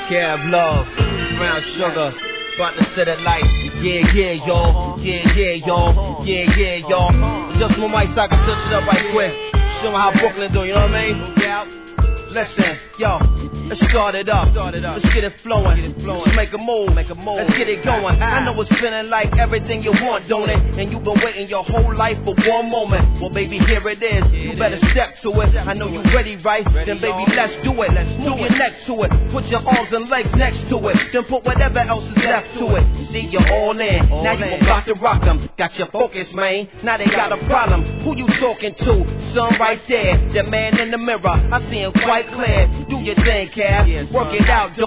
Cab Love, Brown Sugar, about to set it like, yeah, y'all, yeah, y'all, yeah, y'all. Just my mic so I can touch it up right quick. Show me how Brooklyn do, you know what I mean? Yeah. Listen, yo, let's start it up. Let's get it flowing. Let's make a move. Let's get it going. I know it's feeling like everything you want, don't it? And you've been waiting your whole life for one moment. Well, baby, here it is. You better step to it. I know you ready, right? Then, baby, let's do it. Move your neck to it. Put your arms and legs next to it. Then put whatever else is left to it. See, you're all in. Now you about to rock them. Got your focus, man. Now they got a problem. Who you talking to? Son right there. The man in the mirror. I see him quite clear. Do your thing, Cab. Work it out.